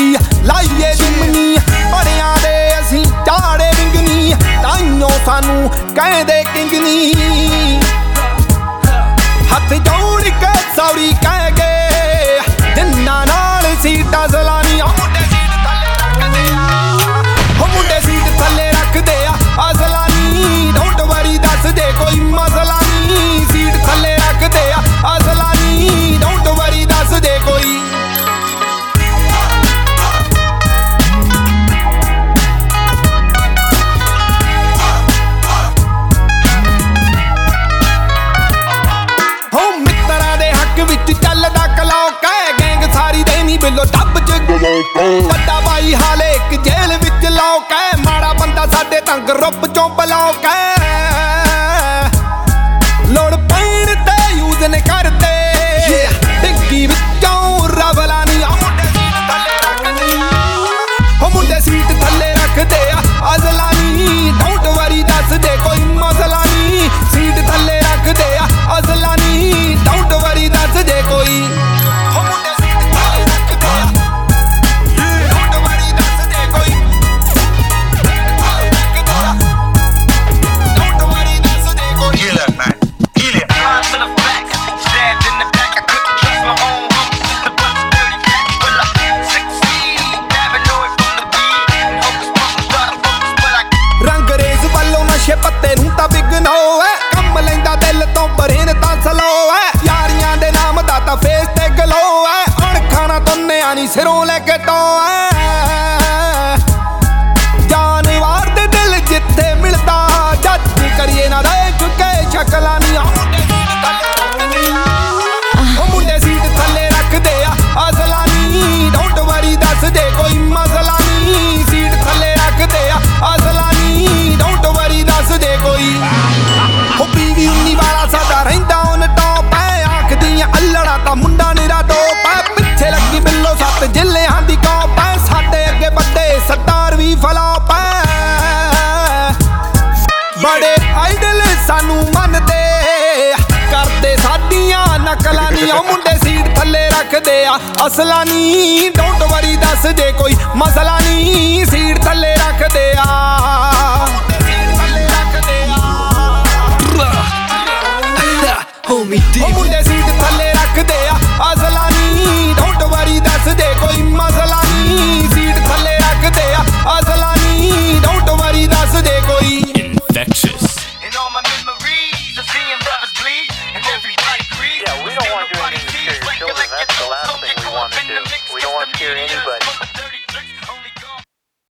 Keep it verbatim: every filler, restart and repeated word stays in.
ਨੀ ਲਾਈਏ ਜਿਮਨੀ ਬੜਿਆਂ ਦੇ ਅਸੀਂ ਚਾੜੇ ਰਿੰਗਨੀ ਤਾਈਓ ਸਾਨੂੰ ਕਹਿੰਦੇ ਕਿੰਗ ਨੀ ਹੱਥ ਜੋੜ ਕੇ ਸੌਰੀ ਕਹਿ ਗਏ ਜਿੰਨਾਂ ਨਾਲ ਸੀਟਾਂ ਜ਼ਲਾਨੀ ਉਹ ਮੁੰਡੇ ਸੀਟ ਥੱਲੇ ਰੱਖਦੇ ਆ ਉਹ ਮੁੰਡੇ ਸੀਟ ਥੱਲੇ ਰੱਖਦੇ ਆ ਅਸਲਾਨੀ ਡੋਂਟ ਵਰੀ ਦੱਸਦੇ ਕੋਈ ਮਸਲਾ ਨੀ ਸੀਟ ਥੱਲੇ ਰੱਖਦੇ ਆ ਅਸਲਾਨੀ ਡੋਂਟ ਵਰੀ ਦੱਸਦੇ ਕੋਈ ਚੱਲਦਾ ਕਲੌਕ ਹੈ ਗੈਂਗ ਸਾਰੀ ਦੇਣੀ ਬਿੱਲੋ ਡੱਬ ਚ ਵੱਡਾ ਬਾਈ ਹਾਲੇ ਇੱਕ ਜੇਲ੍ਹ ਵਿੱਚ ਲੋਕ ਹੈ ਮਾੜਾ ਬੰਦਾ ਸਾਡੇ ਤਾਂ ਗਰੁੱਪ ਚੋਂ ਬਲੌਕ ਹੈ ਲੋੜ ਪੈਣ ਤੇ ਯੂਜ਼ ਨੇ ਕਰਦੇ ਡਿੱਗੀ ਵਿੱਚੋਂ ਰਵਲਾ ਨੀ ਉਹ ਮੁੰਡੇ ਸੀਟ ਥੱਲੇ ਰੱਖਦੇ ਉਹ ਮੁੰਡੇ ਸੀਟ ਥੱਲੇ ਰੱਖਦੇ ਆ ਅਜ਼ਲਾ ਨੀ ਡੋਂਟ ਵਰੀ ਦੱਸਦੇ ਕੋਈ ਮਸਲਾ ਨੀ ਸੀਟ ਥੱਲੇ ਰੱਖਦੇ ਆ ਅਜ਼ਲਾ ਨੀ ਡੋਂਟ ਵਰੀ ਦੱਸਦੇ ਕੋਈ ਉਹ ਮੁੰਡੇ ਸੀਟ ਥੱਲੇ ਰੱਖਦੇ ਆ ਡੋਂਟ ਵਰੀ ਦੱਸਦੇ ਕੋਈ ਡੋਂਟ ਵਰੀ ਦੱਸਦੇ ਕੋਈ Kill it, man. Kill it. Run to the back, stabbed in the back. I couldn't trust my own homies. The bus dirty back. Will I succeed? Paranoid from the beat. Hocus pocus, try to focus, but I ਰੰਗ ਰੇਸ ਵੱਲੋਂ ਨਸ਼ੇ ਪੱਤੇ ਨੂੰ ਤਾਂ ਵਿਗਨੋ ਐ ਕੰਮ ਲੈਂਦਾ ਦਿਲ ਤੋਂ ਬਰੇਨ ਤਾਂ ਸਲੋ ਐ ਯਾਰੀਆਂ ਦੇ ਨਾਮ ਦਾ ਤਾਂ ਫੇਸ ਤੇ ਗਲੋ ਐ ਅਣਖਾਣਾ ਤੁੰਨਿਆਂ ਨੀ ਸਿਰੋਂ ਲੈ ਕੇ ਟੋ ਐ ਜਾਨਵਾਰ ਦੇ ਦਿਲ ਜਿੱਥੇ ਮਿਲਦਾ ਜੱਜ ਕਰੀਏ ਨਾ ਦੇਖ ਕੇ ਸ਼ਕਲਾਂ ਨੀ ਉਹ ਮੁੰਡੇ ਸੀਟ ਥੱਲੇ ਰੱਖਦੇ ਆ ਅਸਲਾ ਨੀ ਡੋਂਟ ਵਰੀ ਦੱਸਦੇ ਕੋਈ ਮਸਲਾ ਨੀ ਸੀਟ ਥੱਲੇ ਰੱਖਦੇ ਆ ਅਸਲਾ ਨੀ ਡੋਂਟ ਵਰੀ ਦੱਸਦੇ ਕੋਈ ਉਹ ਪੀਵੀ ਉੱਨੀ ਵਾਲਾ ਸਾਡਾ ਰਹਿੰਦਾ ਉਹਨ ਟੌਪ ਐ ਆਖਦੀਆਂ ਅੱਲੜਾ ਤਾਂ ਮੁੰਡਾ ਨਿਰਾ ਟੋਪ ਐ ਪਿੱਛੇ ਲੱਗੀ ਬਿੱਲੋ ਸੱਤ ਜ਼ਿਲ੍ਹਿਆਂ ਦੀ ਕੌਪ ਐ ਸਾਡੇ ਅੱਗੇ ਵੱਡੇ ਸਟਾਰ ਵੀ ਫਲਾਪ ਐ ਬੜੇ ਆਈਡਲ ਸਾਨੂੰ ਮੰਨਦੇ ਕਰਦੇ ਸਾਡੀਆਂ ਨਕਲਾਂ ਨੀ ਉਹ ਮੁੰਡੇ ਸੀਟ ਥੱਲੇ ਰੱਖਦੇ ਆ ਅਸਲਾ ਨੀ ਡੋਂਟ ਵਰੀ ਦੱਸਦੇ ਕੋਈ ਮਸਲਾ ਨੀ